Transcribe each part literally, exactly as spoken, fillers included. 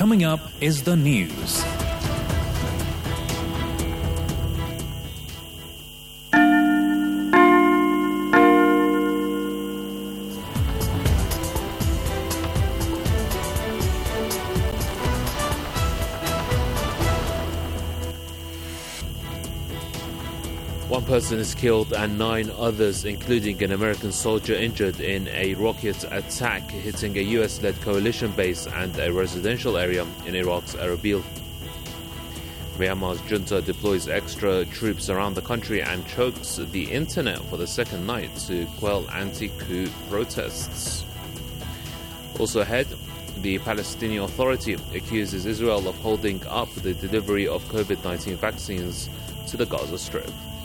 Coming up is the news. One person is killed and nine others, including an American soldier, injured in a rocket attack hitting a U S-led coalition base and a residential area in Iraq's Erbil. Myanmar's junta deploys extra troops around the country and chokes the internet for the second night to quell anti-coup protests. Also ahead, the Palestinian Authority accuses Israel of holding up the delivery of COVID nineteen vaccines to the Gaza Strip.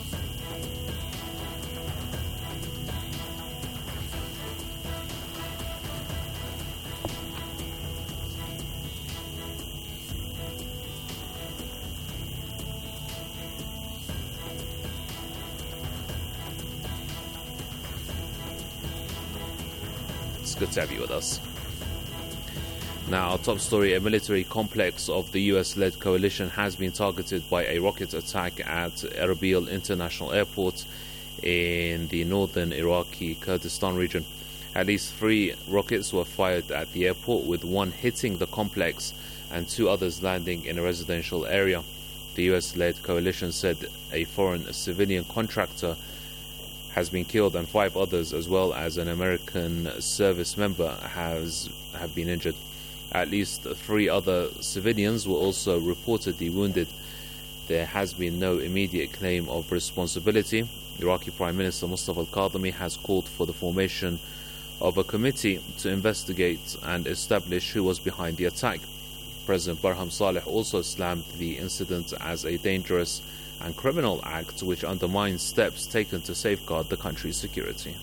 It's good to have you with us. Now, our top story, a military complex of the U S-led coalition has been targeted by a rocket attack at Erbil International Airport in the northern Iraqi Kurdistan region. At least three rockets were fired at the airport, with one hitting the complex and two others landing in a residential area. The U S-led coalition said a foreign civilian contractor has been killed and five others, as well as an American service member, has have been injured. At least three other civilians were also reportedly wounded. There has been no immediate claim of responsibility. Iraqi Prime Minister Mustafa al-Kadhimi has called for the formation of a committee to investigate and establish who was behind the attack. President Barham Saleh also slammed the incident as a dangerous and criminal act which undermines steps taken to safeguard the country's security.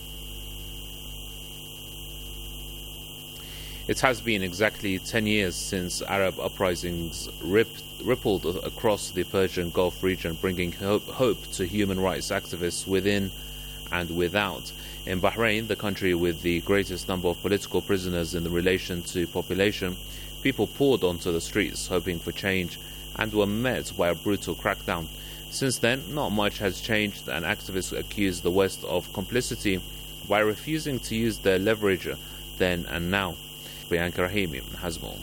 It has been exactly ten years since Arab uprisings rip, rippled across the Persian Gulf region, bringing hope, hope to human rights activists within and without. In Bahrain, the country with the greatest number of political prisoners in relation to population, people poured onto the streets hoping for change and were met by a brutal crackdown. Since then, not much has changed, and activists accuse the West of complicity by refusing to use their leverage then and now. Priyanka Rahimi has more.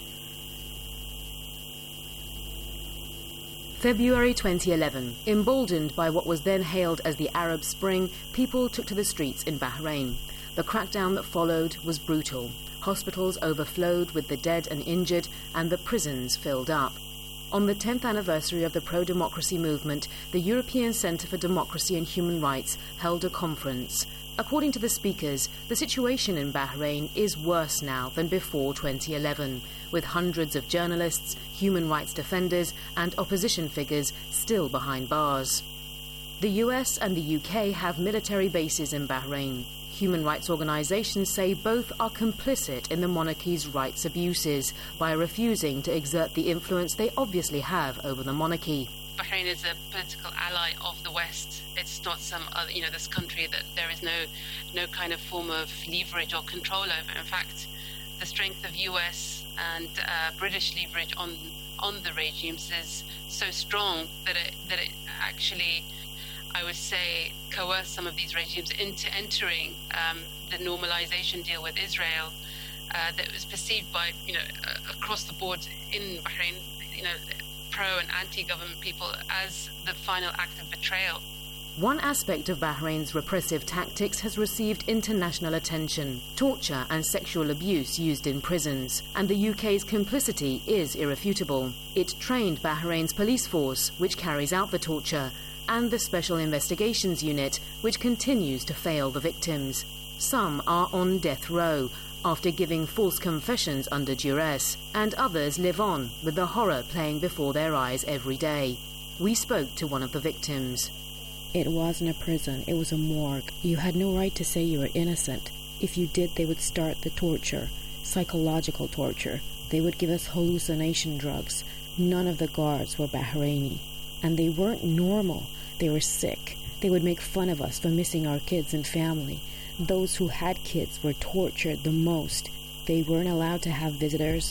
February twenty eleven. Emboldened by what was then hailed as the Arab Spring, people took to the streets in Bahrain. The crackdown that followed was brutal. Hospitals overflowed with the dead and injured, and the prisons filled up. On the tenth anniversary of the pro-democracy movement, the European Centre for Democracy and Human Rights held a conference. According to the speakers, the situation in Bahrain is worse now than before twenty eleven, with hundreds of journalists, human rights defenders and opposition figures still behind bars. The U S and the U K have military bases in Bahrain. Human rights organisations say both are complicit in the monarchy's rights abuses by refusing to exert the influence they obviously have over the monarchy. Bahrain is a political ally of the West. It's not some other, you know, this country that there is no, no kind of form of leverage or control over. In fact, the strength of U S and uh, British leverage on on the regimes is so strong that it that it actually, I would say, coerce some of these regimes into entering um, the normalization deal with Israel uh, that was perceived by, you know, uh, across the board in Bahrain, you know, pro and anti-government people as the final act of betrayal. One aspect of Bahrain's repressive tactics has received international attention: torture and sexual abuse used in prisons. And the U K's complicity is irrefutable. It trained Bahrain's police force, which carries out the torture, and the Special Investigations Unit, which continues to fail the victims. Some are on death row after giving false confessions under duress, and others live on with the horror playing before their eyes every day. We spoke to one of the victims. It wasn't a prison, it was a morgue. You had no right to say you were innocent. If you did, they would start the torture, psychological torture. They would give us hallucination drugs. None of the guards were Bahraini. And they weren't normal. They were sick. They would make fun of us for missing our kids and family. Those who had kids were tortured the most. They weren't allowed to have visitors.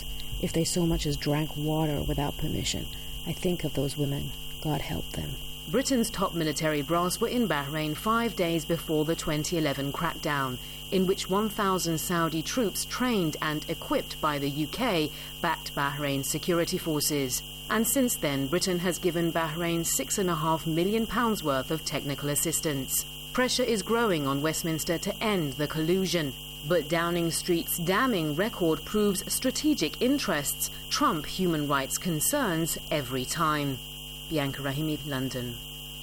If they so much as drank water without permission, I think of those women. God help them. Britain's top military brass were in Bahrain five days before the twenty eleven crackdown, in which one thousand Saudi troops trained and equipped by the U K backed Bahrain's security forces. And since then, Britain has given Bahrain six point five million pounds worth of technical assistance. Pressure is growing on Westminster to end the collusion. But Downing Street's damning record proves strategic interests trump human rights concerns every time. Bianca Rahimi, London.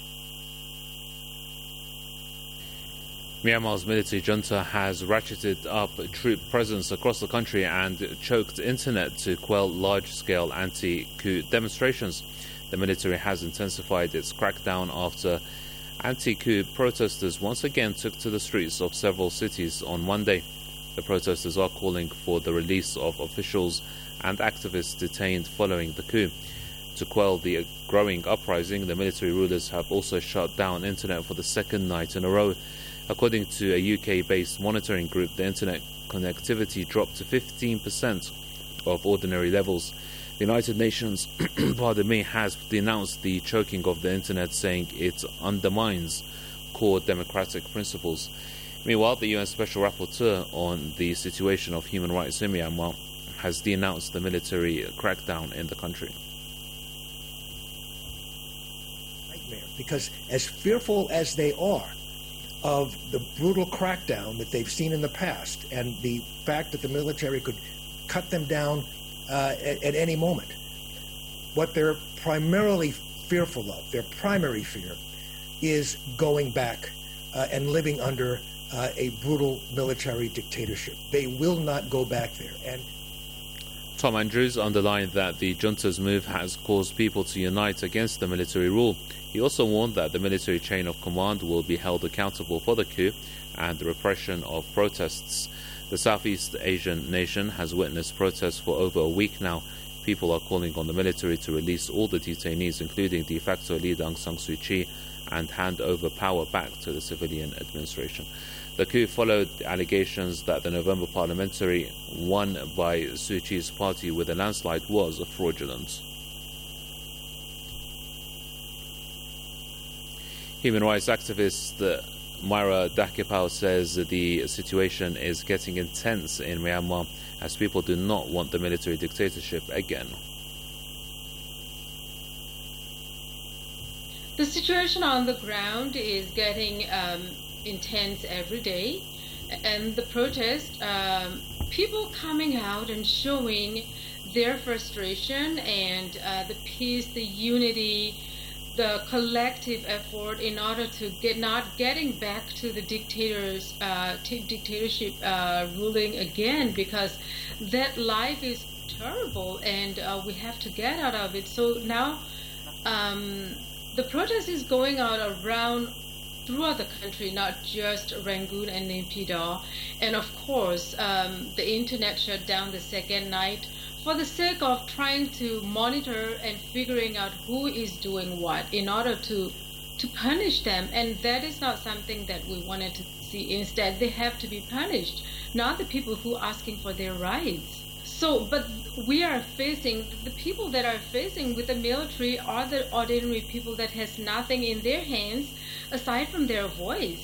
Myanmar's military junta has ratcheted up troop presence across the country and choked internet to quell large-scale anti-coup demonstrations. The military has intensified its crackdown after anti-coup protesters once again took to the streets of several cities on Monday. The protesters are calling for the release of officials and activists detained following the coup. To quell the growing uprising, the military rulers have also shut down internet for the second night in a row. According to a U K-based monitoring group, the internet connectivity dropped to fifteen percent of ordinary levels. The United Nations pardon me, has denounced the choking of the internet, saying it undermines core democratic principles. Meanwhile, the U N Special Rapporteur on the situation of human rights in Myanmar has denounced the military crackdown in the country. Nightmare, because as fearful as they are of the brutal crackdown that they've seen in the past and the fact that the military could cut them down uh, at, at any moment, what they're primarily fearful of, their primary fear, is going back uh, and living under uh, a brutal military dictatorship. They will not go back there. And Tom Andrews underlined that the junta's move has caused people to unite against the military rule. He also warned that the military chain of command will be held accountable for the coup and the repression of protests. The Southeast Asian nation has witnessed protests for over a week now. People are calling on the military to release all the detainees, including de facto leader Aung San Suu Kyi, and hand over power back to the civilian administration. The coup followed allegations that the November parliamentary won by Suu Kyi's party with a landslide was fraudulent. Human rights activist uh, Myra Dakipao says the situation is getting intense in Myanmar as people do not want the military dictatorship again. The situation on the ground is getting um, intense every day, and the protest, um, people coming out and showing their frustration and uh, the peace, the unity, the collective effort in order to get not getting back to the dictators, uh, t- dictatorship uh, ruling again, because that life is terrible and uh, we have to get out of it. So now um, the protest is going out around throughout the country, not just Rangoon and Naypyidaw. And of course, um, the internet shut down the second night for the sake of trying to monitor and figuring out who is doing what in order to to punish them. And that is not something that we wanted to see. Instead, they have to be punished, not the people who are asking for their rights. So, but we are facing, the people that are facing with the military are the ordinary people that has nothing in their hands aside from their voice.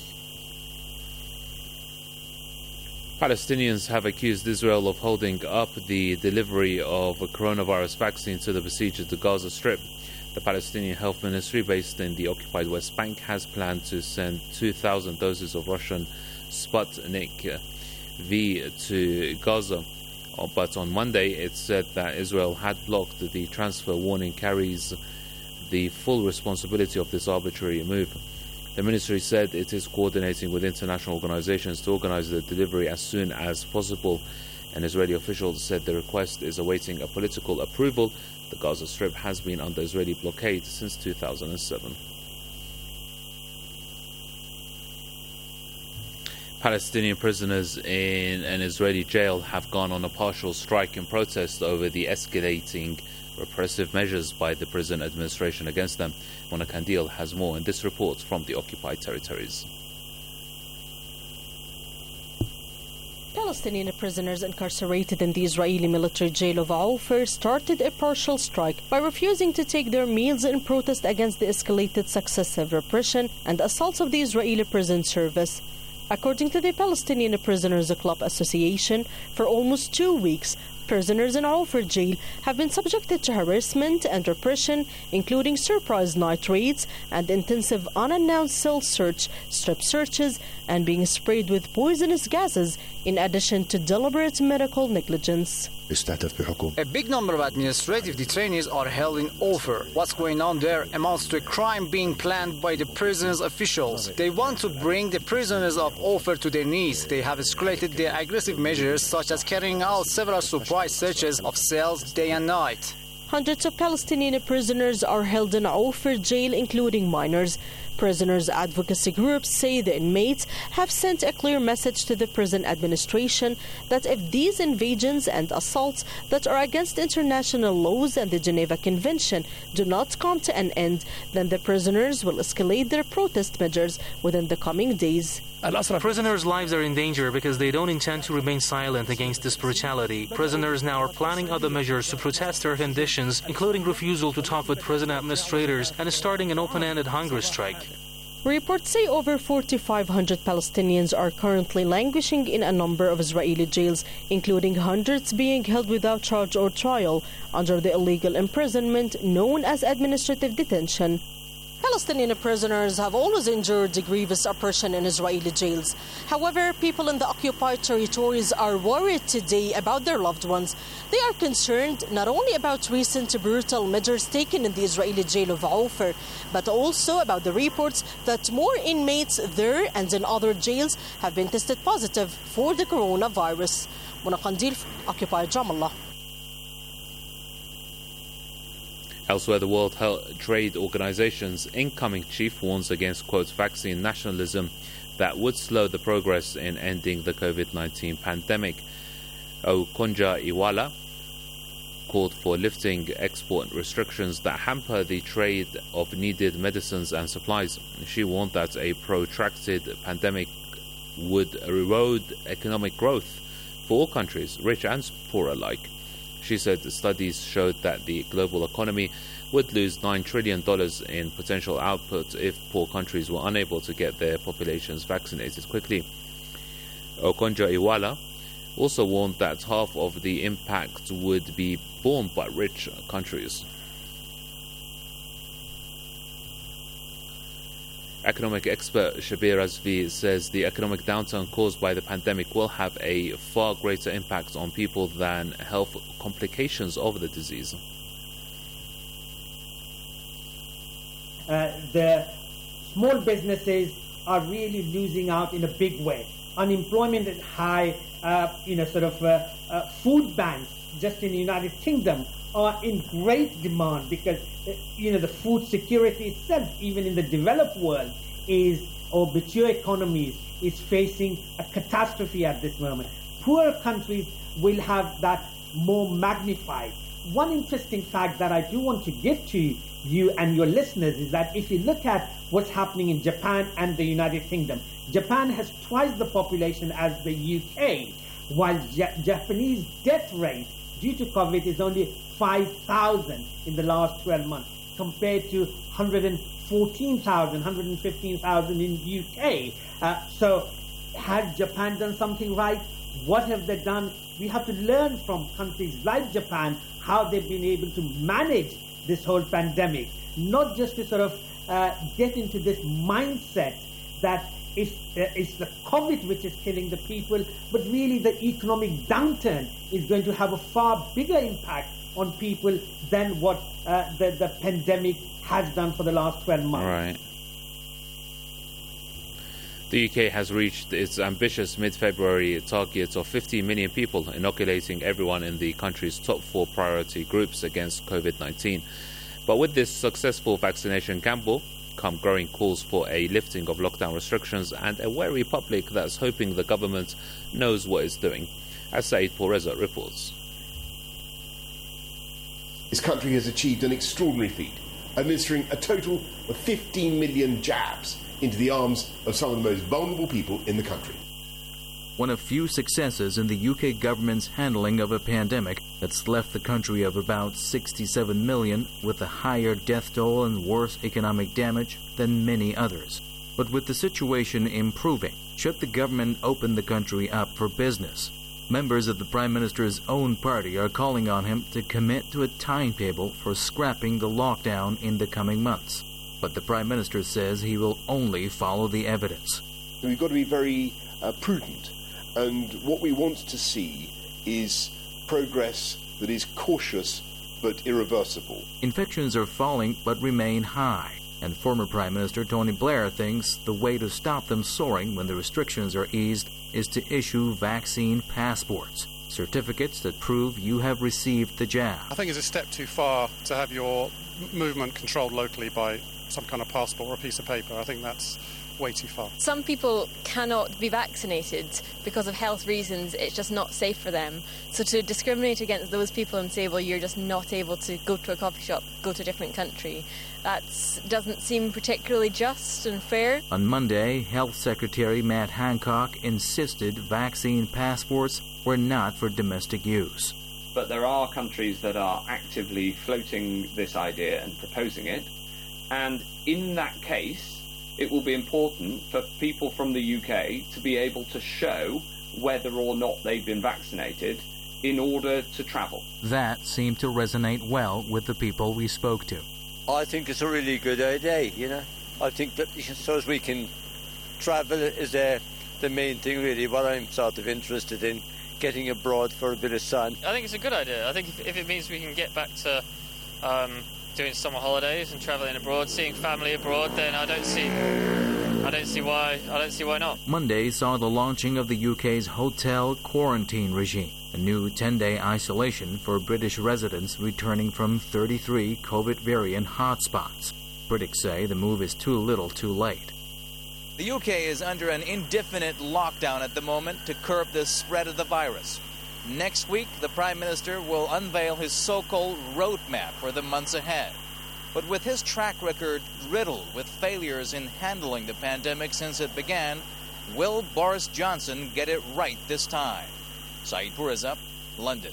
Palestinians have accused Israel of holding up the delivery of a coronavirus vaccine to the besieged Gaza Strip. The Palestinian Health Ministry, based in the occupied West Bank, has planned to send two thousand doses of Russian Sputnik V to Gaza. But on Monday, it said that Israel had blocked the transfer, warning carries the full responsibility of this arbitrary move. The ministry said it is coordinating with international organizations to organize the delivery as soon as possible. An Israeli official said the request is awaiting a political approval. The Gaza Strip has been under Israeli blockade since two thousand seven. Palestinian prisoners in an Israeli jail have gone on a partial strike in protest over the escalating repressive measures by the prison administration against them. Mona Kandil has more in this report from the occupied territories. Palestinian prisoners incarcerated in the Israeli military jail of Ofer started a partial strike by refusing to take their meals in protest against the escalated successive repression and assaults of the Israeli prison service. According to the Palestinian Prisoners Club Association, for almost two weeks, prisoners in Ofer jail have been subjected to harassment and repression, including surprise night raids and intensive unannounced cell search, strip searches, and being sprayed with poisonous gases, in addition to deliberate medical negligence. A big number of administrative detainees are held in Ofer. What's going on there amounts to a crime being planned by the prison's officials. They want to bring the prisoners of Ofer to their knees. They have escalated their aggressive measures, such as carrying out several surprise searches of cells day and night. Hundreds of Palestinian prisoners are held in Ofer jail, including minors. Prisoners' advocacy groups say the inmates have sent a clear message to the prison administration that if these invasions and assaults that are against international laws and the Geneva Convention do not come to an end, then the prisoners will escalate their protest measures within the coming days. Prisoners' lives are in danger because they don't intend to remain silent against this brutality. Prisoners now are planning other measures to protest their conditions, including refusal to talk with prison administrators and starting an open-ended hunger strike. Reports say over four thousand five hundred Palestinians are currently languishing in a number of Israeli jails, including hundreds being held without charge or trial under the illegal imprisonment known as administrative detention. Palestinian prisoners have always endured grievous oppression in Israeli jails. However, people in the occupied territories are worried today about their loved ones. They are concerned not only about recent brutal measures taken in the Israeli jail of Ofer, but also about the reports that more inmates there and in other jails have been tested positive for the coronavirus. Mona Qandil, Occupied Ramallah. Elsewhere, the World Health Trade Organization's incoming chief warns against, quote, vaccine nationalism that would slow the progress in ending the COVID nineteen pandemic. Okonjo Iweala called for lifting export restrictions that hamper the trade of needed medicines and supplies. She warned that a protracted pandemic would erode economic growth for all countries, rich and poor alike. She said the studies showed that the global economy would lose nine trillion dollars in potential output if poor countries were unable to get their populations vaccinated quickly. Okonjo Iweala also warned that half of the impact would be borne by rich countries. Economic expert Shabir Azvi says the economic downturn caused by the pandemic will have a far greater impact on people than health complications of the disease. Uh, the small businesses are really losing out in a big way. Unemployment is high. Uh, you know, sort of uh, uh, food banks just in the United Kingdom are in great demand because, uh, you know, the food security itself, even in the developed world, is, or mature economies, is facing a catastrophe at this moment. Poor countries will have that more magnified. One interesting fact that I do want to give to you and your listeners is that if you look at what's happening in Japan and the United Kingdom, Japan has twice the population as the U K, while ja- Japanese death rate due to COVID is only five thousand in the last twelve months, compared to one hundred fourteen thousand, one hundred fifteen thousand in the U K. Uh, so has Japan done something right? What have they done? We have to learn from countries like Japan how they've been able to manage this whole pandemic, not just to sort of uh, get into this mindset that it's, uh, it's the COVID which is killing the people, but really the economic downturn is going to have a far bigger impact on people than what uh, the, the pandemic has done for the last twelve months. All right. The U K has reached its ambitious mid-February target of fifty million people, inoculating everyone in the country's top four priority groups against COVID nineteen. But with this successful vaccination gamble come growing calls for a lifting of lockdown restrictions and a wary public that's hoping the government knows what it's doing, as Saeed Pourreza reports. This country has achieved an extraordinary feat, administering a total of fifteen million jabs into the arms of some of the most vulnerable people in the country. one of few successes in the U K government's handling of a pandemic that's left the country of about sixty-seven million with a higher death toll and worse economic damage than many others. But with the situation improving, should the government open the country up for business? Members of the Prime Minister's own party are calling on him to commit to a timetable for scrapping the lockdown in the coming months. But the Prime Minister says he will only follow the evidence. We've got to be very uh, prudent, and what we want to see is progress that is cautious but irreversible. Infections are falling but remain high, and former Prime Minister Tony Blair thinks the way to stop them soaring when the restrictions are eased is to issue vaccine passports, certificates that prove you have received the jab. I think it's a step too far to have your movement controlled locally by some kind of passport or a piece of paper. I think that's way too far. Some people cannot be vaccinated because of health reasons. It's just not safe for them. So to discriminate against those people and say, well, you're just not able to go to a coffee shop, go to a different country, that doesn't seem particularly just and fair. On Monday, Health Secretary Matt Hancock insisted vaccine passports were not for domestic use. But there are countries that are actively floating this idea and proposing it. And in that case, it will be important for people from the U K to be able to show whether or not they've been vaccinated in order to travel. That seemed to resonate well with the people we spoke to. I think it's a really good idea, you know. I think that so as we can travel is uh, the main thing, really, what I'm sort of interested in, getting abroad for a bit of sun. I think it's a good idea. I think if, if it means we can get back to um, doing summer holidays and travelling abroad, seeing family abroad, then I don't see I don't see why I don't see why not. Monday saw the launching of the U K's hotel quarantine regime, a new ten-day isolation for British residents returning from thirty-three COVID variant hotspots. Critics say the move is too little too late. The U K is under an indefinite lockdown at the moment to curb the spread of the virus. Next week, the Prime Minister will unveil his so-called roadmap for the months ahead. But with his track record riddled with failures in handling the pandemic since it began, will Boris Johnson get it right this time? Saeed Puriza, London.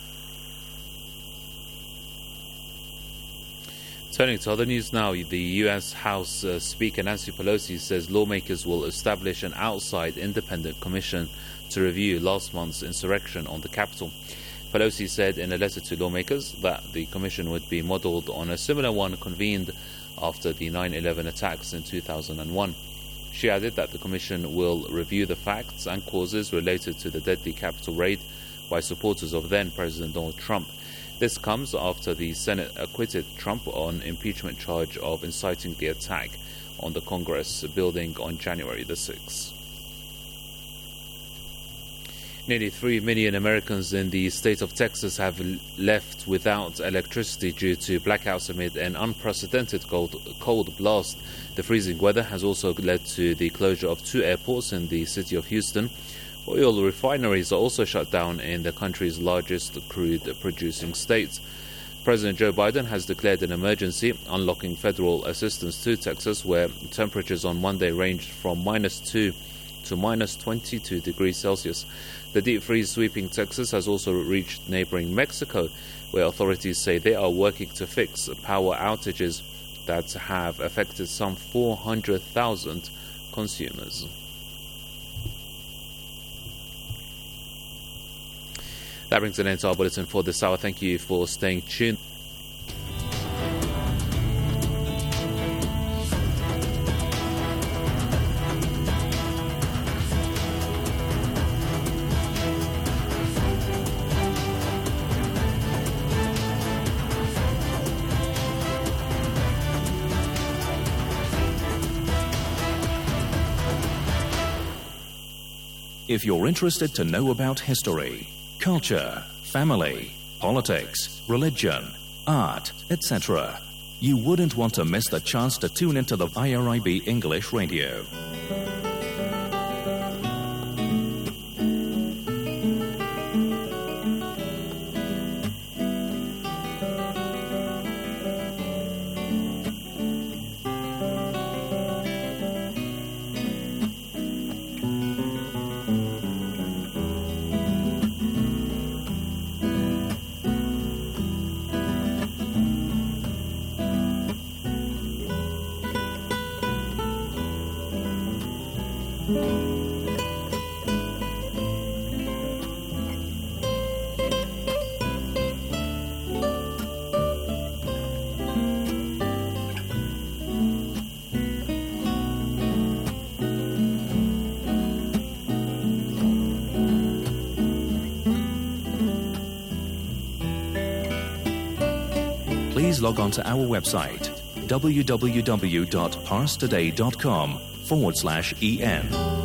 Turning to other news now, the U S House uh, Speaker Nancy Pelosi says lawmakers will establish an outside independent commission to review last month's insurrection on the Capitol. Pelosi said in a letter to lawmakers that the commission would be modeled on a similar one convened after the nine eleven attacks in two thousand one. She added that the commission will review the facts and causes related to the deadly Capitol raid by supporters of then-President Donald Trump. This comes after the Senate acquitted Trump on impeachment charge of inciting the attack on the Congress building on January the sixth. Nearly three million Americans in the state of Texas have left without electricity due to blackouts amid an unprecedented cold, cold blast. The freezing weather has also led to the closure of two airports in the city of Houston. Oil refineries are also shut down in the country's largest crude-producing state. President Joe Biden has declared an emergency, unlocking federal assistance to Texas, where temperatures on Monday ranged from minus two to minus twenty-two degrees Celsius. The deep freeze sweeping Texas has also reached neighboring Mexico, where authorities say they are working to fix power outages that have affected some four hundred thousand consumers. That brings an end to our bulletin for this hour. Thank you for staying tuned. If you're interested to know about history, culture, family, politics, religion, art, et cetera, you wouldn't want to miss the chance to tune into the I R I B English Radio. Please log on to our website, www.parstoday.com forward slash en.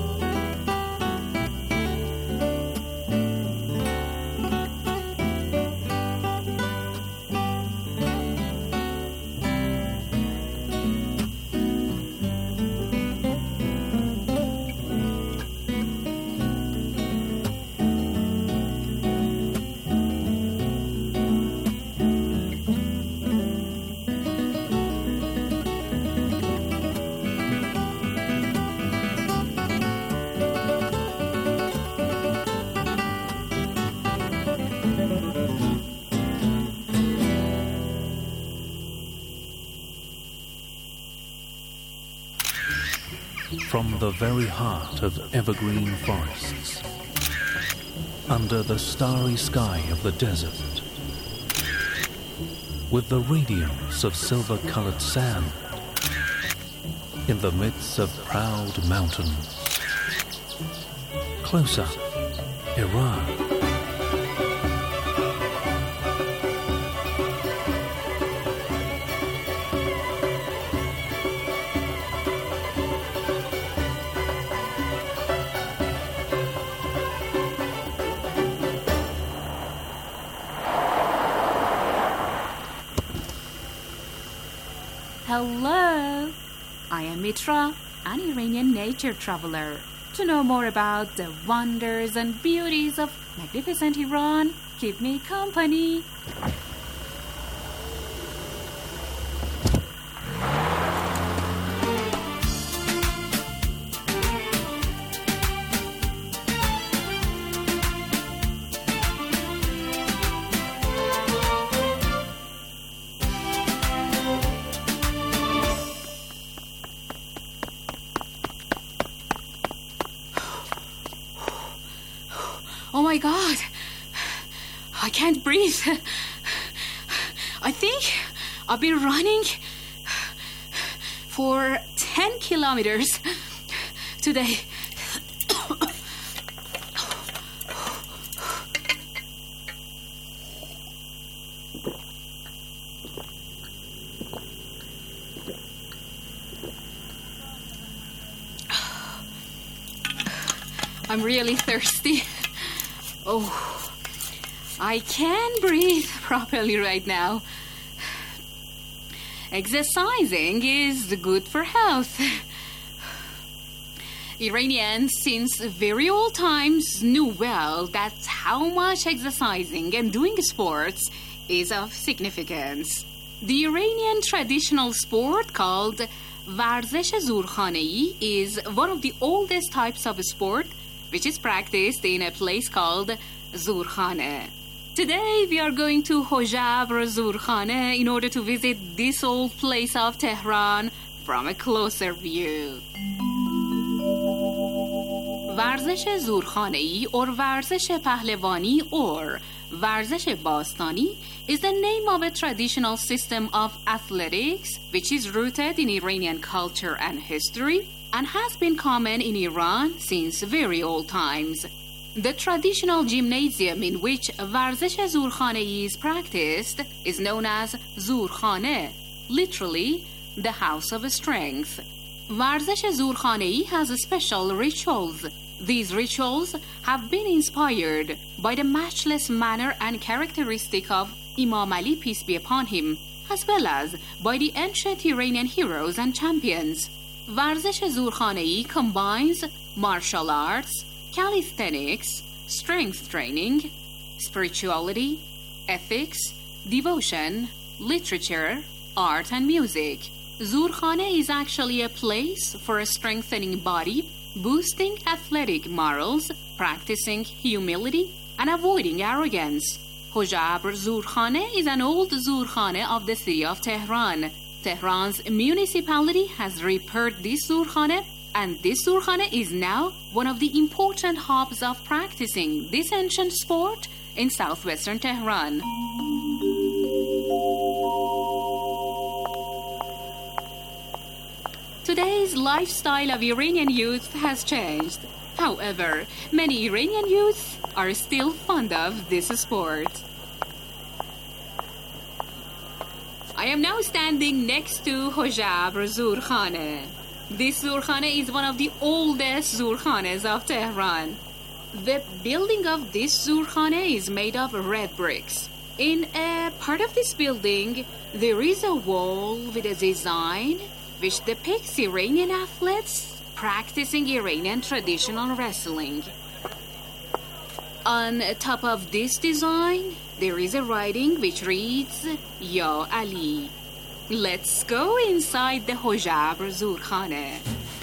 From the very heart of evergreen forests, under the starry sky of the desert, with the radiance of silver-colored sand, in the midst of proud mountains, close up, Iran. Hello, I am Mitra, an Iranian nature traveler. To know more about the wonders and beauties of magnificent Iran, keep me company. Oh my God, I can't breathe. I think I've been running for ten kilometers today. I'm really thirsty. Oh, I can't breathe properly right now. Exercising is good for health. Iranians since very old times knew well that how much exercising and doing sports is of significance. The Iranian traditional sport called Varzesh Zurkhanei is one of the oldest types of sport which is practiced in a place called Zurkhane. Today we are going to Hojabr Zurkhane in order to visit this old place of Tehran from a closer view. Varzesh Zurkhanei or Varzesh Pahlevani or Varzesh Bastani is the name of a traditional system of athletics which is rooted in Iranian culture and history and has been common in Iran since very old times. The traditional gymnasium in which Varzesh Zurkhanei is practiced is known as Zurkhane, literally the house of strength. Varzesh Zurkhanei has special rituals. These rituals have been inspired by the matchless manner and characteristic of Imam Ali, peace be upon him, as well as by the ancient Iranian heroes and champions. Varzesh Zurkhanei combines martial arts, calisthenics, strength training, spirituality, ethics, devotion, literature, art, and music. Zurkhane is actually a place for strengthening body, boosting athletic morals, practicing humility, and avoiding arrogance. Hojabr Zurkhane is an old Zurkhane of the city of Tehran. Tehran's municipality has repaired this Zurkhane And this Zurkhane is now one of the important hubs of practicing this ancient sport in southwestern Tehran. Today's lifestyle of Iranian youth has changed. However, many Iranian youths are still fond of this sport. I am now standing next to Hojabr Zurkhane. This Zurkhane is one of the oldest Zurkhanes of Tehran. The building of this Zurkhane is made of red bricks. In a part of this building, there is a wall with a design which depicts Iranian athletes practicing Iranian traditional wrestling. On top of this design, there is a writing which reads, Ya Ali. Let's go inside the Hojabr Zurkhane.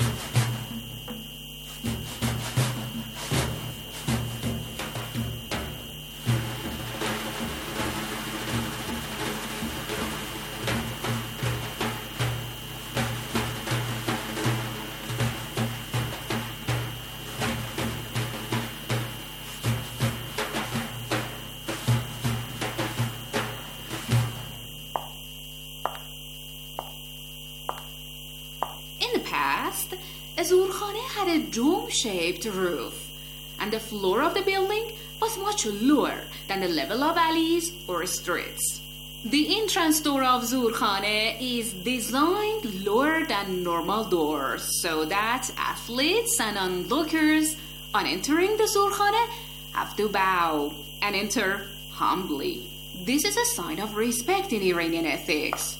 A Zurkhane had a dome-shaped roof, and the floor of the building was much lower than the level of alleys or streets. The entrance door of Zurkhane is designed lower than normal doors, so that athletes and onlookers on entering the Zurkhane have to bow and enter humbly. This is a sign of respect in Iranian ethics.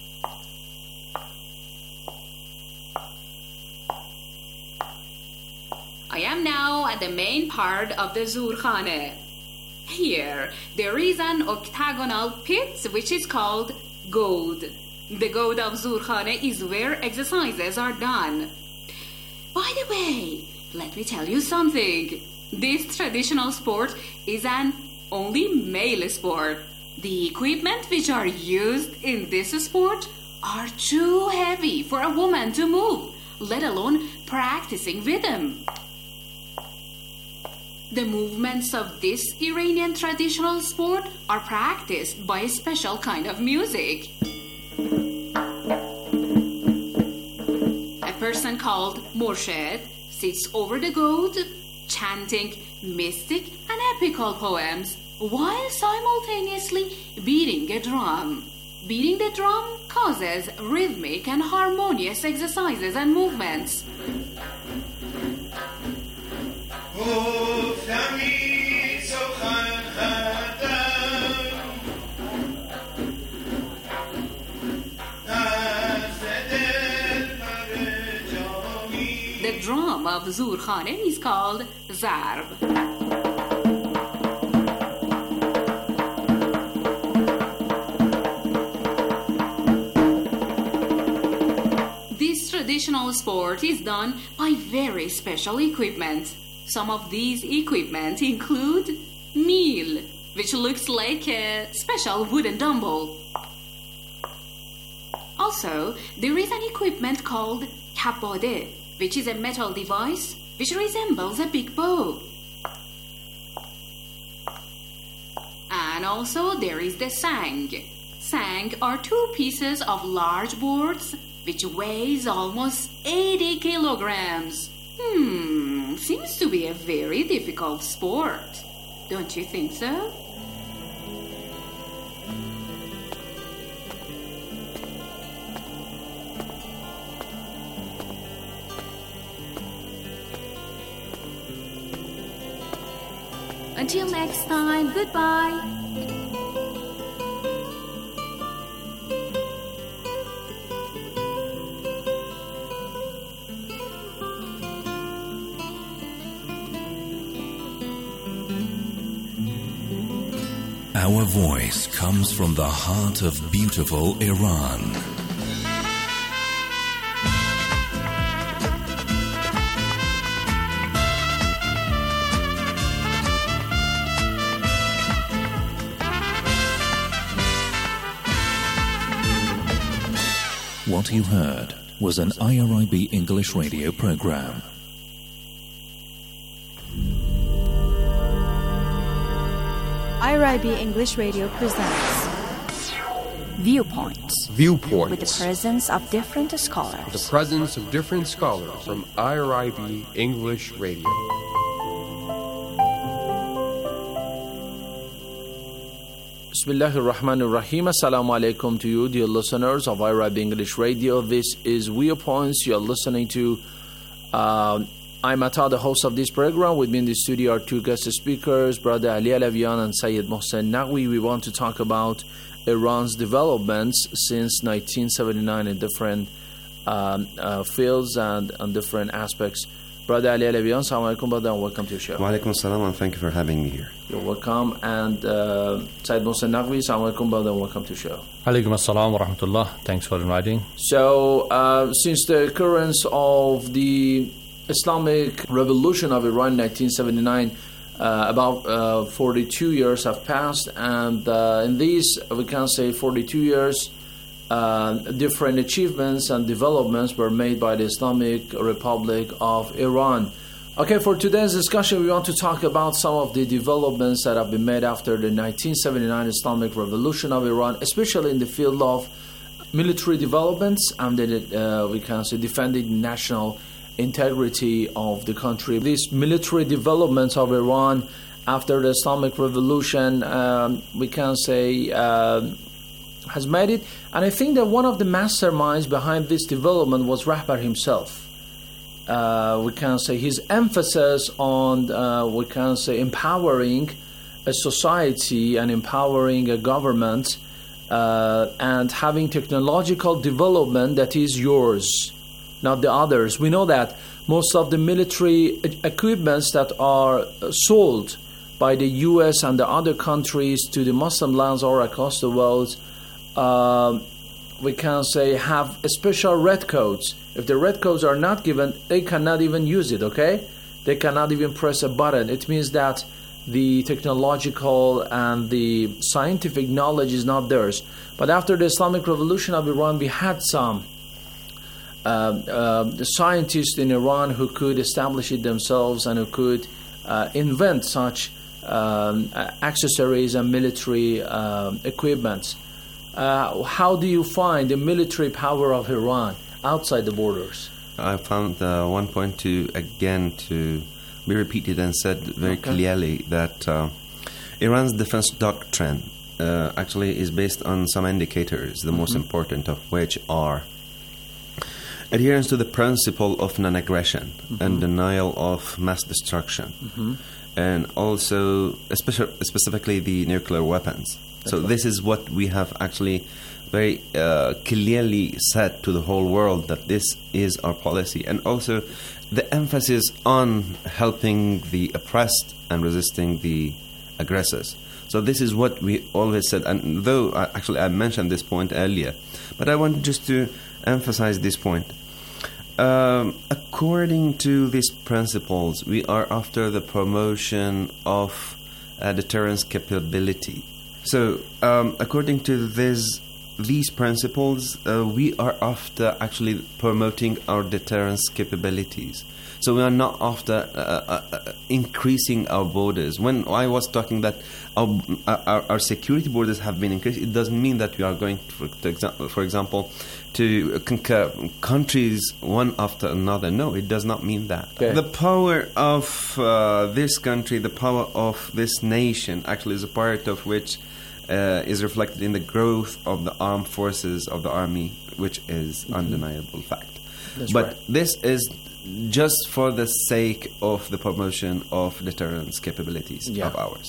I am now at the main part of the Zurkhane. Here, there is an octagonal pit which is called Goad. The Goad of Zurkhane is where exercises are done. By the way, let me tell you something. This traditional sport is an only male sport. The equipment which are used in this sport are too heavy for a woman to move, let alone practicing with them. The movements of this Iranian traditional sport are practiced by a special kind of music. A person called Morshed sits over the goad, chanting mystic and epical poems while simultaneously beating a drum. Beating the drum causes rhythmic and harmonious exercises and movements. The drum of Zurkhane is called Zarb. This traditional sport is done by very special equipment. Some of these equipment include meal, which looks like a special wooden dumbbell. Also, there is an equipment called kabade, which is a metal device which resembles a big bow. And also there is the sang. Sang are two pieces of large boards which weighs almost eighty kilograms. Hmm, seems to be a very difficult sport. Don't you think so? Until next time, goodbye. Our voice comes from the heart of beautiful Iran. What you heard was an I R I B English radio program. I R I B English Radio presents Viewpoints. Viewpoints. With the presence of different scholars. With the presence of different scholars from I R I B English Radio. Bismillahir Rahmanir Rahim. Assalamu alaikum to you, dear listeners of I R I B English Radio. This is Viewpoints. You are listening to. Uh, I'm Atta, the host of this program. With me in the studio are two guest speakers, Brother Ali Alavian and Sayyid Mohsen Naqvi. We want to talk about Iran's developments since nineteen seventy-nine in different um, uh, fields and, and different aspects. Brother Ali Alavian, assalamu alaikum, brother, and welcome to your show. Wa alaikum salam, and thank you for having me here. You're welcome. And uh, Sayyid Mohsen Naqvi, assalamu alaikum, brother, and welcome to the show. Alaikum assalam wa rahmatullah. Thanks for inviting. So, uh, since the occurrence of the Islamic Revolution of Iran in nineteen seventy-nine, uh, about uh, forty-two years have passed, and uh, in these, we can say forty-two years, uh, different achievements and developments were made by the Islamic Republic of Iran. Okay, for today's discussion, we want to talk about some of the developments that have been made after the nineteen seventy-nine Islamic Revolution of Iran, especially in the field of military developments and the, uh, we can say defending national integrity of the country. These military developments of Iran after the Islamic Revolution, um, we can say, uh, has made it. And I think that one of the masterminds behind this development was Rahbar himself. Uh, we can say his emphasis on, uh, we can say, empowering a society and empowering a government uh, and having technological development that is yours, not the others. We know that most of the military equipments that are sold by the U S and the other countries to the Muslim lands or across the world, uh, we can say have special red codes. If the red codes are not given, they cannot even use it, okay? They cannot even press a button. It means that the technological and the scientific knowledge is not theirs. But after the Islamic Revolution of Iran, we had some Uh, uh, the scientists in Iran who could establish it themselves and who could uh, invent such um, accessories and military uh, equipment. Uh, how do you find the military power of Iran outside the borders? I found uh, one point to, again, to be repeated and said very okay. clearly that uh, Iran's defense doctrine uh, actually is based on some indicators, the mm-hmm. most important of which are adherence to the principle of non-aggression mm-hmm. and denial of mass destruction, mm-hmm. and also especially, specifically the nuclear weapons. That's so right. This is what we have actually very uh, clearly said to the whole world, that this is our policy, and also the emphasis on helping the oppressed and resisting the aggressors. So this is what we always said, and though I, actually I mentioned this point earlier, but I want just to emphasize this point. Um, according to these principles, we are after the promotion of uh, deterrence capability. So, um, according to this, these principles, uh, we are after actually promoting our deterrence capabilities. So we are not after uh, uh, increasing our borders. When I was talking that our, our, our security borders have been increased, it doesn't mean that we are going, for, to exa- for example, to conquer countries one after another. No, it does not mean that. Okay. The power of uh, this country, the power of this nation, actually is a part of which uh, is reflected in the growth of the armed forces of the army, which is mm-hmm. undeniable fact. That's but right. This is just for the sake of the promotion of deterrence capabilities yeah. of ours.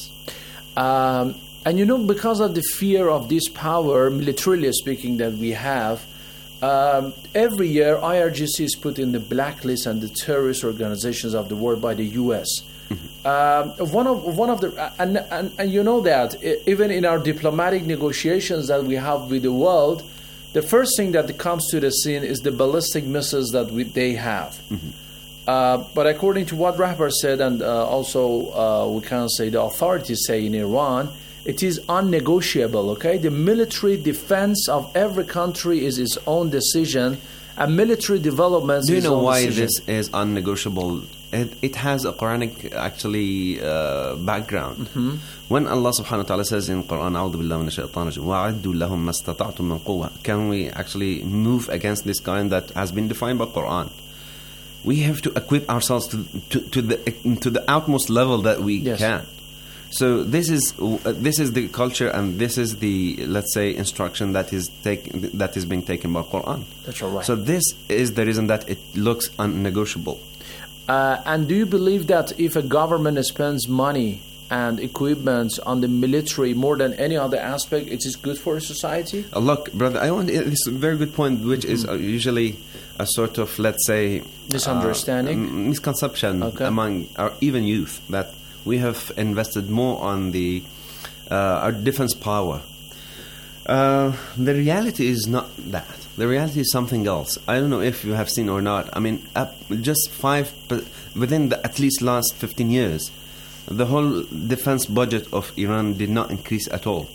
Um, and you know, because of the fear of this power, militarily speaking, that we have, um, every year I R G C is put in the blacklist and the terrorist organizations of the world by the U S. Mm-hmm. Um, one of one of the and, and and you know that even in our diplomatic negotiations that we have with the world, the first thing that comes to the scene is the ballistic missiles that we, they have. Mm-hmm. Uh, but according to what Rahbar said, and uh, also uh, we can say the authorities say in Iran, it is unnegotiable, okay? The military defense of every country is its own decision, And military developments. Do you is know no why decision. this is unnegotiable? It, it has a Quranic actually uh, background. Mhm. When Allah subhanahu wa ta'ala says in Quran, أعوذ بالله من الشيطان الرجيم وأعدوا لهم ما استطعتم من قوة, can we actually move against this kind that has been defined by Quran? We have to equip ourselves to to, to the to the utmost level that we Yes. can. So this is uh, this is the culture, and this is the, let's say, instruction that is taken that is being taken by Quran. That's all right. So this is the reason that it looks unnegotiable. Uh, and do you believe that if a government spends money and equipment on the military more than any other aspect, it is good for society? Uh, look, brother, I want this is a very good point, which is uh, usually a sort of, let's say, Misunderstanding? uh, m- misconception Okay. among our even youth that we have invested more on the uh, our defense power. Uh, the reality is not that. The reality is something else. I don't know if you have seen or not. I mean, up just five per- within the at least last fifteen years, the whole defense budget of Iran did not increase at all.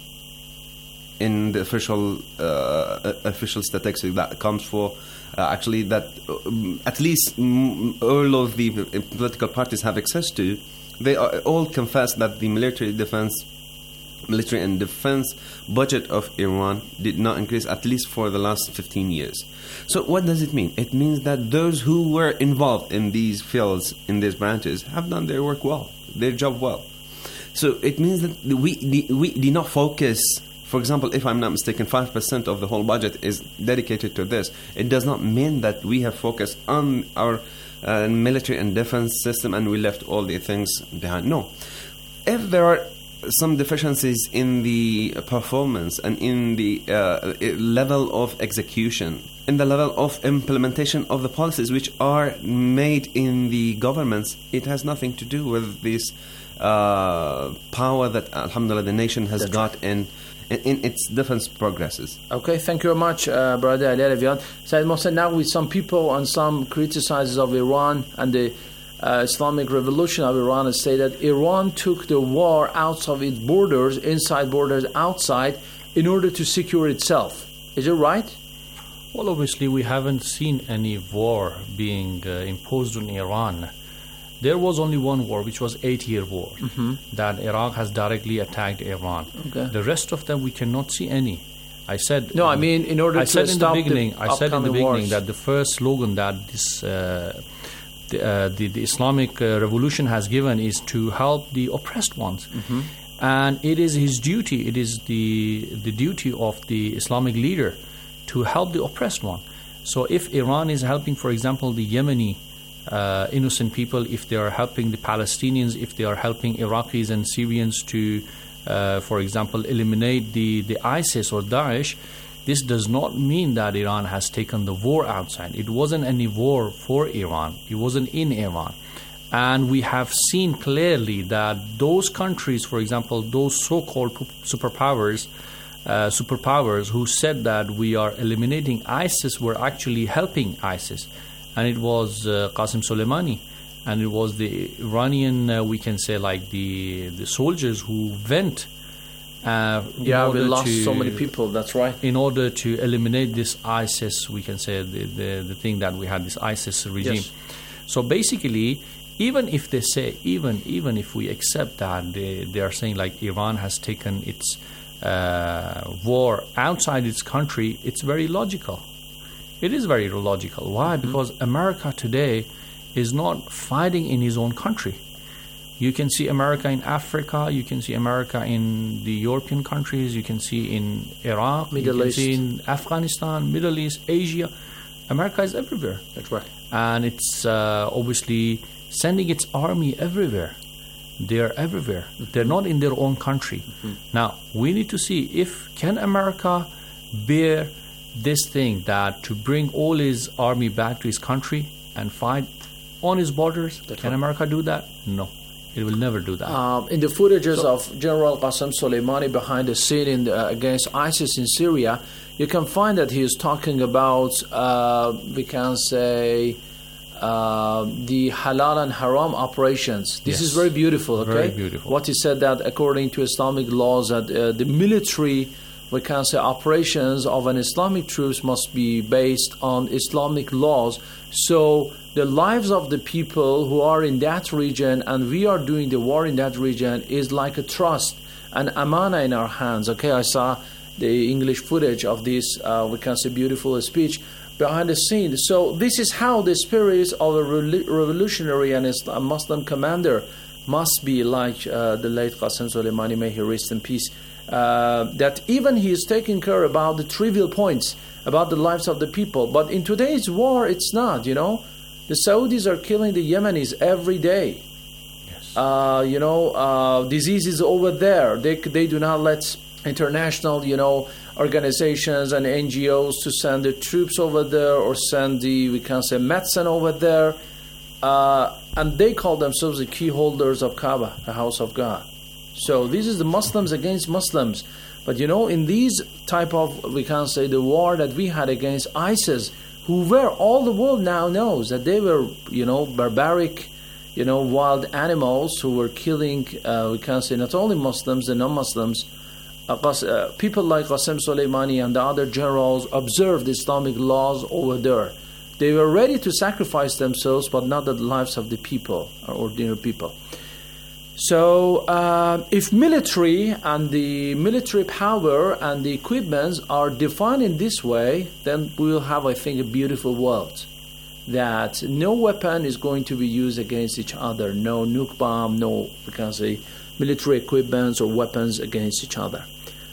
In the official uh, official statistics that comes for uh, actually that um, at least mm, all of the political parties have access to, they are, all confess that the military defense military and defense budget of Iran did not increase at least for the last fifteen years. So what does it mean? It means that those who were involved in these fields, in these branches, have done their work well, their job well. So it means that we we did not focus. For example, if I'm not mistaken, five percent of the whole budget is dedicated to this. It does not mean that we have focused on our uh, military and defense system and we left all the things behind. No. If there are some deficiencies in the performance and in the uh, level of execution, in the level of implementation of the policies which are made in the governments, it has nothing to do with this uh, power that, alhamdulillah, the nation has That's got in, in in its defense progresses. Okay, thank you very much, uh, Brother Ali Alavian. Said Mohsen, now with some people and some criticizers of Iran and the uh, Islamic Revolution of Iran say that Iran took the war out of its borders, inside borders, outside, in order to secure itself. Is it right? Well, obviously, we haven't seen any war being uh, imposed on Iran. There was only one war, which was eight-year war, Mhm. that Iraq has directly attacked Iran. Okay. The rest of them, we cannot see any. I said. No, I mean, in order I to said in stop the the beginning. I said in the upcoming beginning wars. that the first slogan that this. Uh, the, uh, the, the Islamic uh, revolution has given is to help the oppressed ones. Mhm. And it is his duty, it is the, the duty of the Islamic leader to help the oppressed one. So if Iran is helping, for example, the Yemeni uh, innocent people, if they are helping the Palestinians, if they are helping Iraqis and Syrians to, uh, for example, eliminate the, the ISIS or Daesh, this does not mean that Iran has taken the war outside. It wasn't any war for Iran. It wasn't in Iran. And we have seen clearly that those countries, for example, those so-called superpowers, uh, superpowers who said that we are eliminating ISIS were actually helping ISIS. And it was uh, Qasem Soleimani. And it was the Iranian, uh, we can say, like the, the soldiers who went Uh, in Yeah, we order lost to- so many people, that's right. In order to eliminate this ISIS, we can say the, the, the thing that we had, this ISIS regime. Yes. So basically, even if they say, even even if we accept that they, they are saying like Iran has taken its uh, war outside its country, it's very logical. It is very logical. Why? Mm-hmm. Because America today is not fighting in his own country. You can see America in Africa, you can see America in the European countries, you can see in Iraq, Middle you can East. see in Afghanistan, Middle East, Asia. America is everywhere. That's right. And it's uh, obviously sending its army everywhere. They are everywhere. Mm-hmm. They're not in their own country. Now, we need to see if can America bear this thing that to bring all his army back to his country and fight on his borders. That's can right. America do that? No. It will never do that. Um, in the footages So- of General Qasem Soleimani behind the scene in the, against ISIS in Syria, you can find that he is talking about, uh, we can say, uh, the halal and haram operations. This Yes. is very beautiful, okay? Very beautiful. What he said that according to Islamic laws, that uh, the military we can say, operations of an Islamic troops must be based on Islamic laws. So the lives of the people who are in that region, and we are doing the war in that region, is like a trust, an amana in our hands. Okay, I saw the English footage of this, uh, we can say, beautiful speech behind the scenes. So this is how the spirit of a revolutionary and Islam Muslim commander must be, like uh, the late Qasem Soleimani, may he rest in peace. Uh, that even he is taking care about the trivial points about the lives of the people. But in today's war, it's not, you know. The Saudis are killing the Yemenis every day. Yes. Uh, you know, uh, diseases over there. They, they do not let international, you know, organizations and N G Os to send the troops over there or send the, we can say, medicine over there. Uh, and they call themselves the key holders of Kaaba, the house of God. So this is the Muslims against Muslims. But you know, in these type of, we can say, the war that we had against ISIS, who were, all the world now knows that they were, you know, barbaric, you know, wild animals who were killing, uh, we can say, not only Muslims and non-Muslims. Uh, uh, people like Qasem Soleimani and the other generals observed Islamic laws over there. They were ready to sacrifice themselves, but not the lives of the people, or ordinary people. So, uh, if military and the military power and the equipments are defined in this way, then we will have, I think, a beautiful world. That no weapon is going to be used against each other. No nuke bomb, no, we can say, military equipments or weapons against each other.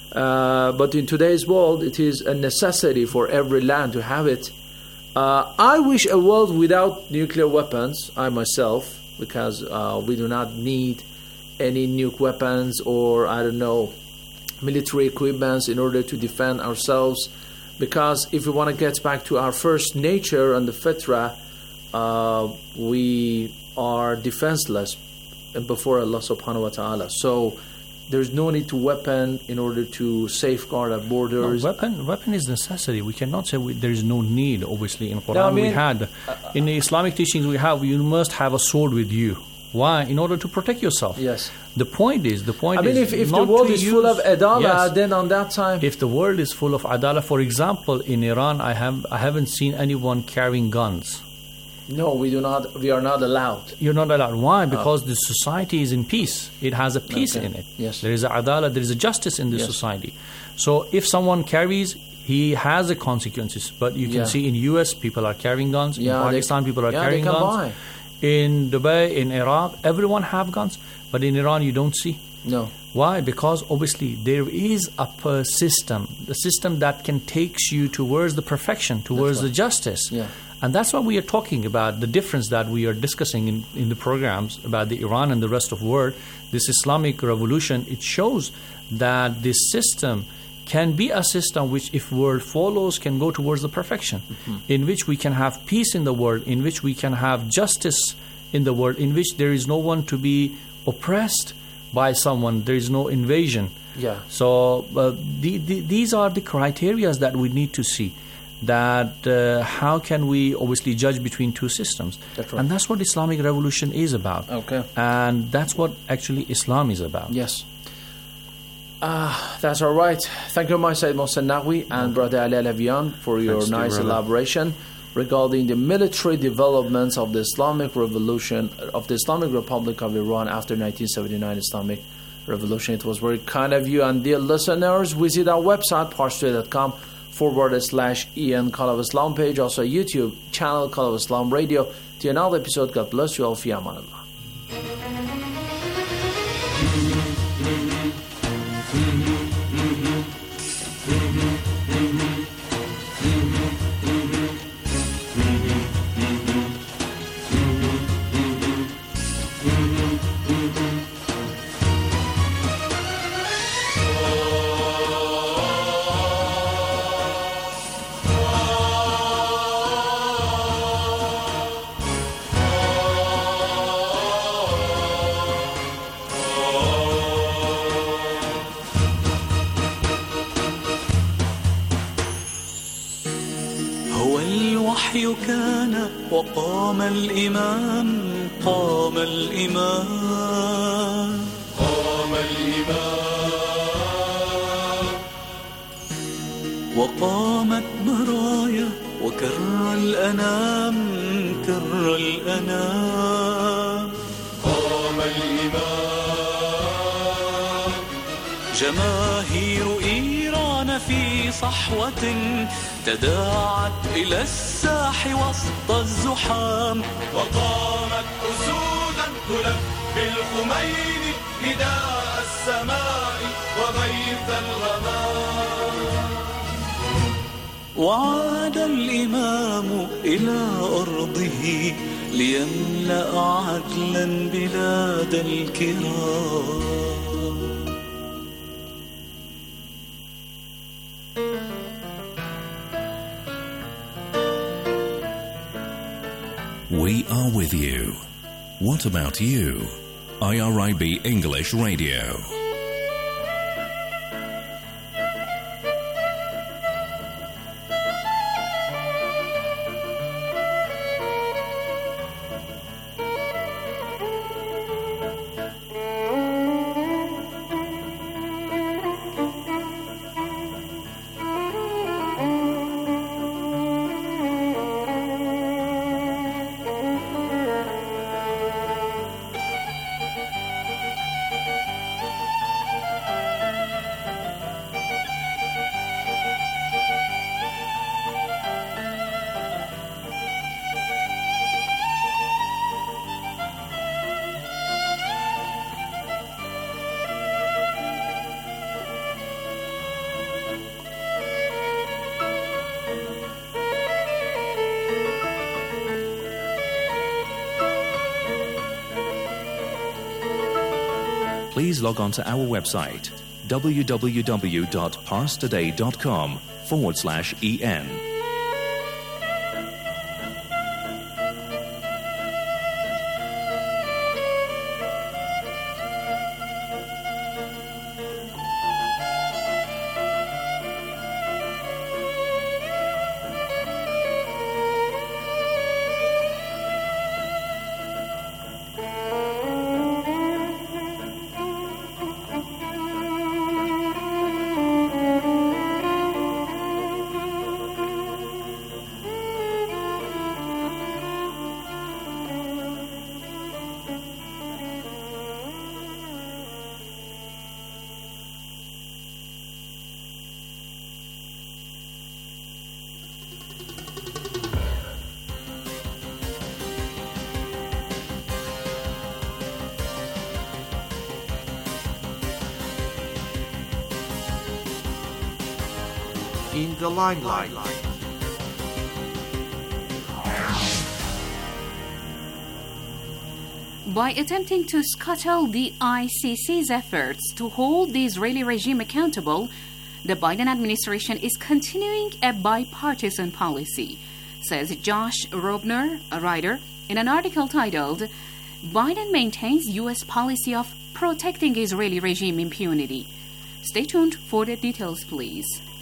Uh, but in today's world, it is a necessity for every land to have it. Uh, I wish a world without nuclear weapons, I myself, because uh, we do not need any nuke weapons or, I don't know, military equipments in order to defend ourselves. Because if we want to get back to our first nature and the fitra, uh, we are defenseless before Allah subhanahu wa ta'ala. So there's no need to weapon in order to safeguard our borders. No, weapon, weapon is necessity. We cannot say we, there is no need. Obviously, in Quran no, I mean, we had, uh, in the Islamic teachings we have, you must have a sword with you. Why? In order to protect yourself. Yes. The point is, the point I mean, is, if, if the world is use, full of adala, yes, then on that time, if the world is full of adala, for example, in Iran, I have I haven't seen anyone carrying guns. No, we do not. We are not allowed. You're not allowed. Why? Because oh. the society is in peace. It has a peace okay. in it. Yes. There is a adala, there is a justice in the yes. society. So if someone carries, he has the consequences. But you can yeah. see in U S people are carrying guns. Yeah, in Pakistan they, people are yeah, carrying they can guns. Buy. In Dubai, in Iraq, everyone have guns. But in Iran, you don't see. No. Why? Because obviously there is a per system, the system that can takes you towards the perfection, towards the justice. Yeah. And that's what we are talking about, the difference that we are discussing in, in the programs about the Iran and the rest of the world. This Islamic revolution, it shows that this system can be a system which, if world follows, can go towards the perfection, mm-hmm. in which we can have peace in the world, in which we can have justice in the world, in which there is no one to be oppressed by someone, there is no invasion. Yeah. So uh, the, the, these are the criteria that we need to see. That uh, how can we obviously judge between two systems? That's right. And that's what Islamic revolution is about. Okay. And that's what actually Islam is about. Yes. Uh, that's all right. Thank you, my Sayyid Mohsen Naqvi and Brother Ali Alavian, for your Thanks nice brother. elaboration regarding the military developments of the Islamic revolution, of the Islamic Republic of Iran after nineteen seventy-nine Islamic revolution. It was very kind of you. And dear listeners, visit our website, parstoday dot com forward slash En Call of Islam page, also YouTube channel Call of Islam Radio. To another episode, God bless you all. Fi aman Allah. كان وقام الإمام قام الإمام قام الإمام وقامت مرايا وكر الأنام كر الأنام قام الإمام جماهير إيران في صحوة تداعت إلى الساح وسط الزحام وقامت أسودا تلبي الخمين نداء السماء وغيث الغمام وعاد الإمام إلى أرضه ليملأ عدلا بلاد الكرام. We are with you. What about you? I R I B English Radio. Please log on to our website www.parstoday.com forward slash en. In the limelight. By attempting to scuttle the I C C's efforts to hold the Israeli regime accountable, the Biden administration is continuing a bipartisan policy, says Josh Robner, a writer, in an article titled, Biden Maintains U S Policy of Protecting Israeli Regime Impunity. Stay tuned for the details, please.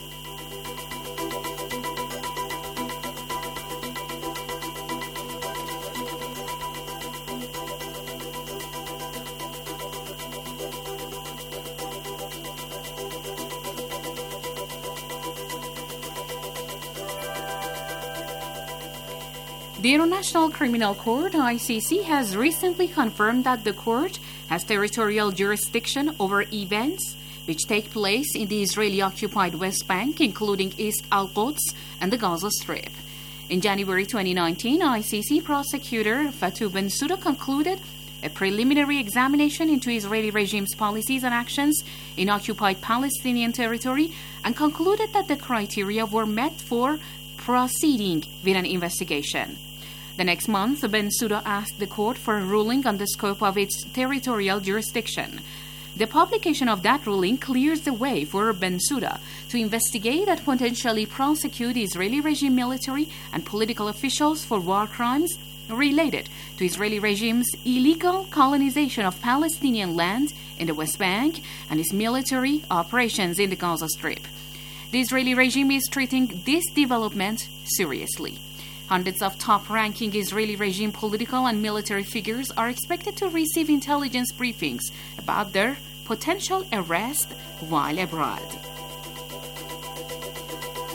The International Criminal Court, I C C, has recently confirmed that the court has territorial jurisdiction over events which take place in the Israeli-occupied West Bank, including East Al-Quds and the Gaza Strip. In January twenty nineteen, I C C prosecutor Fatou Bensouda concluded a preliminary examination into Israeli regime's policies and actions in occupied Palestinian territory and concluded that the criteria were met for proceeding with an investigation. The next month, Bensouda asked the court for a ruling on the scope of its territorial jurisdiction. The publication of that ruling clears the way for Bensouda to investigate and potentially prosecute Israeli regime military and political officials for war crimes related to Israeli regime's illegal colonization of Palestinian land in the West Bank and its military operations in the Gaza Strip. The Israeli regime is treating this development seriously. Hundreds of top-ranking Israeli regime political and military figures are expected to receive intelligence briefings about their potential arrest while abroad.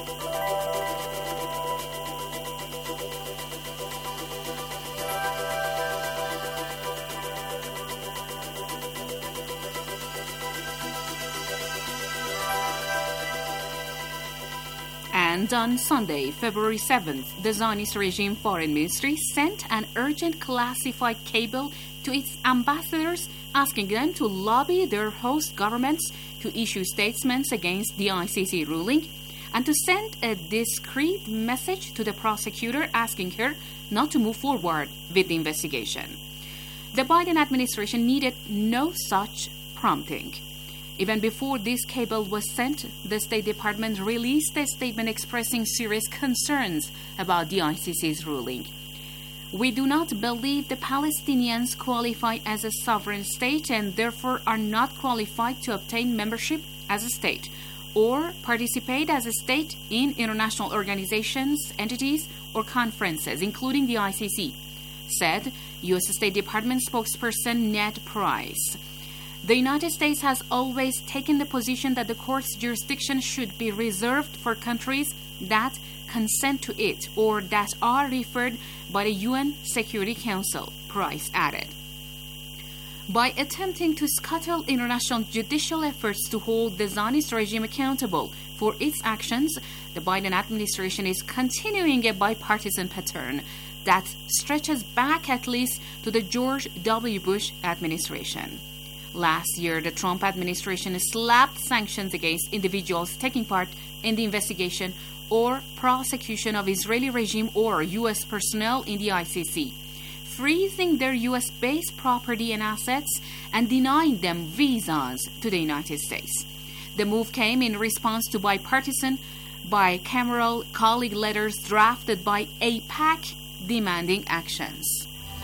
And on Sunday, February seventh, the Zionist regime foreign ministry sent an urgent classified cable to its ambassadors asking them to lobby their host governments to issue statements against the I C C ruling and to send a discreet message to the prosecutor asking her not to move forward with the investigation. The Biden administration needed no such prompting. Even before this cable was sent, the State Department released a statement expressing serious concerns about the I C C's ruling. We do not believe the Palestinians qualify as a sovereign state and therefore are not qualified to obtain membership as a state or participate as a state in international organizations, entities, or conferences, including the I C C, said U S State Department spokesperson Ned Price. The United States has always taken the position that the court's jurisdiction should be reserved for countries that consent to it or that are referred by the U N Security Council, Price added. By attempting to scuttle international judicial efforts to hold the Zionist regime accountable for its actions, the Biden administration is continuing a bipartisan pattern that stretches back at least to the George W. Bush administration. Last year, the Trump administration slapped sanctions against individuals taking part in the investigation or prosecution of Israeli regime or U S personnel in the I C C, freezing their U S-based property and assets and denying them visas to the United States. The move came in response to bipartisan, bicameral colleague letters drafted by AIPAC demanding actions.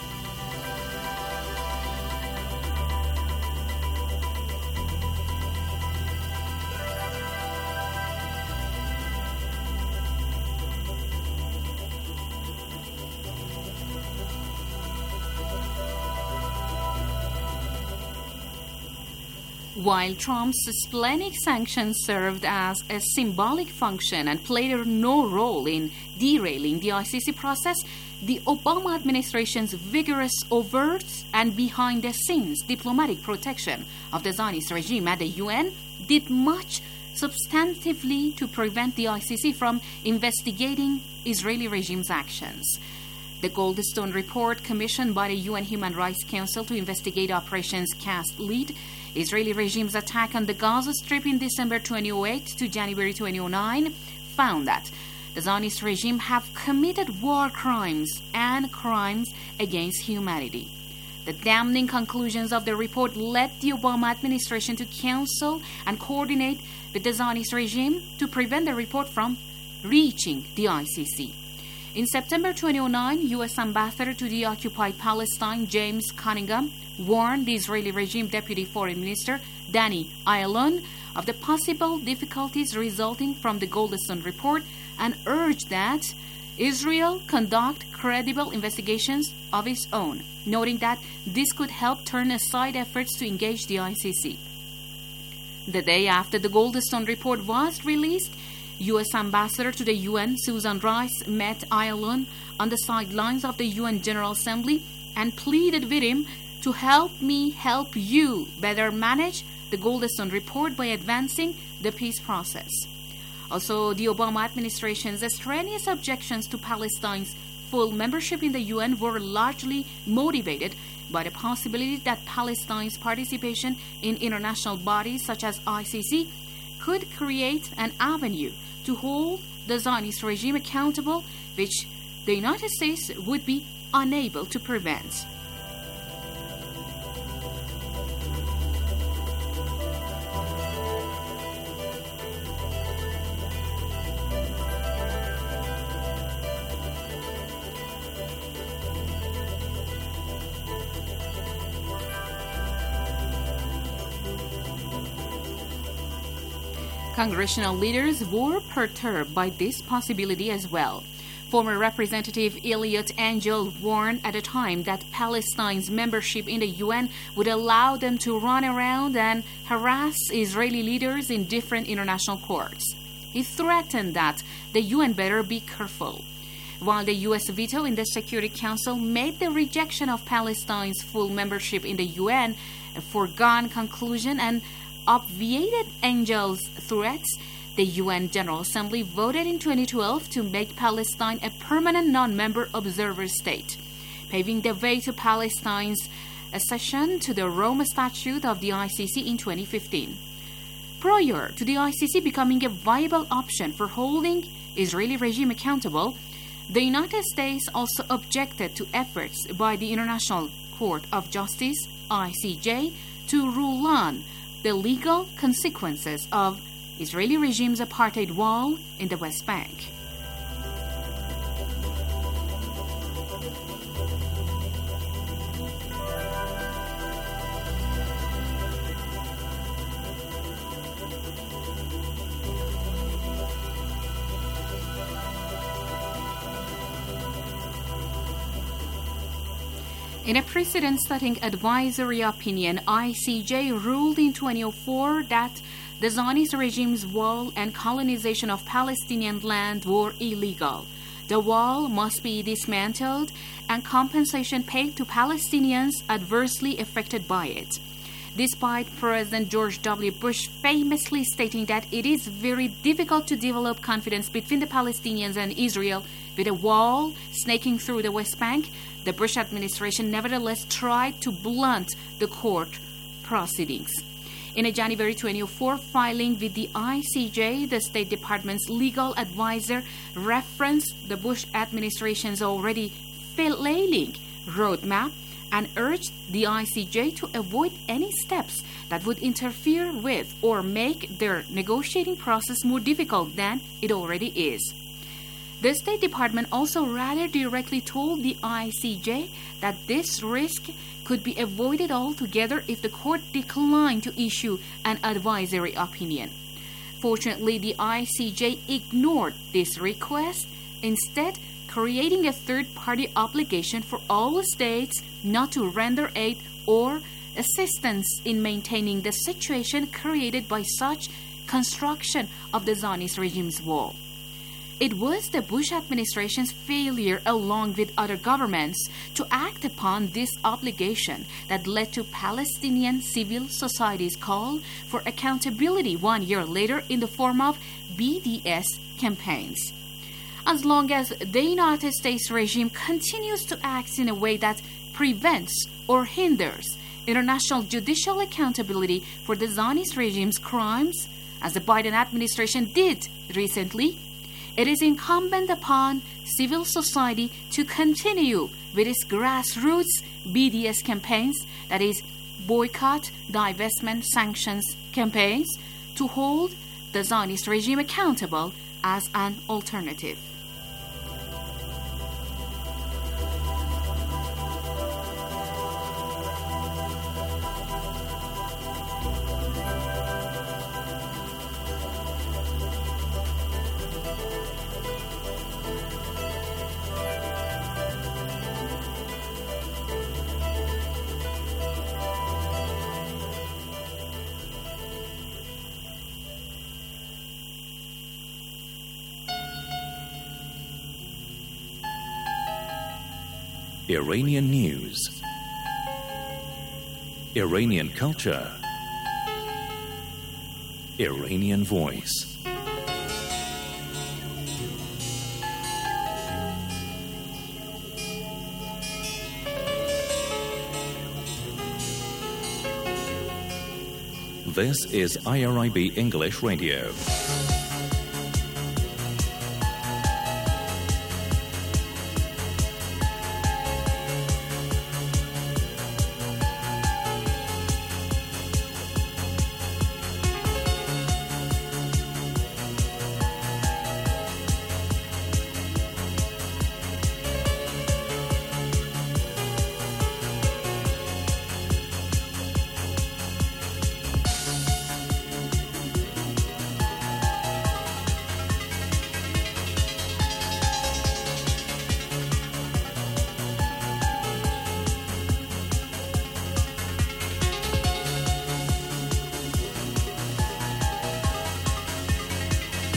While Trump's splenic sanctions served as a symbolic function and played no role in derailing the I C C process, the Obama administration's vigorous, overt, and behind-the-scenes diplomatic protection of the Zionist regime at the U N did much substantively to prevent the I C C from investigating Israeli regime's actions. The Goldstone report, commissioned by the U N Human Rights Council to investigate Operations Cast Lead, Israeli regime's attack on the Gaza Strip in December twenty oh eight to January twenty oh nine, found that the Zionist regime have committed war crimes and crimes against humanity. The damning conclusions of the report led the Obama administration to counsel and coordinate with the Zionist regime to prevent the report from reaching the I C C. In September twenty oh nine, U S Ambassador to the occupied Palestine, James Cunningham, warned the Israeli regime Deputy Foreign Minister Danny Ayalon of the possible difficulties resulting from the Goldstone report and urged that Israel conduct credible investigations of its own, noting that this could help turn aside efforts to engage the I C C. The day after the Goldstone report was released, U S Ambassador to the U N Susan Rice met Ayalon on the sidelines of the U N General Assembly and pleaded with him to help me help you better manage the Goldstone report by advancing the peace process. Also, the Obama administration's strenuous objections to Palestine's full membership in the U N were largely motivated by the possibility that Palestine's participation in international bodies such as I C C could create an avenue to hold the Zionist regime accountable, which the United States would be unable to prevent. Congressional leaders were perturbed by this possibility as well. Former Representative Eliot Engel warned at a time that Palestine's membership in the U N would allow them to run around and harass Israeli leaders in different international courts. He threatened that the U N better be careful. While the U S veto in the Security Council made the rejection of Palestine's full membership in the U N a foregone conclusion and obviated Engel's threats, The U N General Assembly voted in twenty twelve to make Palestine a permanent non-member observer state, paving the way to Palestine's accession to the Rome Statute of the I C C in twenty fifteen. Prior to the I C C becoming a viable option for holding Israeli regime accountable, the United States also objected to efforts by the International Court of Justice, I C J, to rule on the legal consequences of Israeli regime's apartheid wall in the West Bank. In a precedent-setting advisory opinion, I C J ruled in twenty oh four that the Zionist regime's wall and colonization of Palestinian land were illegal. The wall must be dismantled and compensation paid to Palestinians adversely affected by it. Despite President George W. Bush famously stating that it is very difficult to develop confidence between the Palestinians and Israel with a wall snaking through the West Bank, the Bush administration nevertheless tried to blunt the court proceedings. In a January twenty oh four filing with the I C J, the State Department's legal advisor referenced the Bush administration's already failing roadmap and urged the I C J to avoid any steps that would interfere with or make their negotiating process more difficult than it already is. The State Department also rather directly told the I C J that this risk could be avoided altogether if the court declined to issue an advisory opinion. Fortunately, the I C J ignored this request, instead creating a third-party obligation for all states not to render aid or assistance in maintaining the situation created by such construction of the Zionist regime's wall. It was the Bush administration's failure, along with other governments, to act upon this obligation that led to Palestinian civil society's call for accountability one year later in the form of B D S campaigns. As long as the United States regime continues to act in a way that prevents or hinders international judicial accountability for the Zionist regime's crimes, as the Biden administration did recently, it is incumbent upon civil society to continue with its grassroots B D S campaigns, that is, boycott, divestment, sanctions campaigns, to hold the Zionist regime accountable as an alternative. Iranian news, Iranian culture, Iranian voice. This is I R I B English Radio.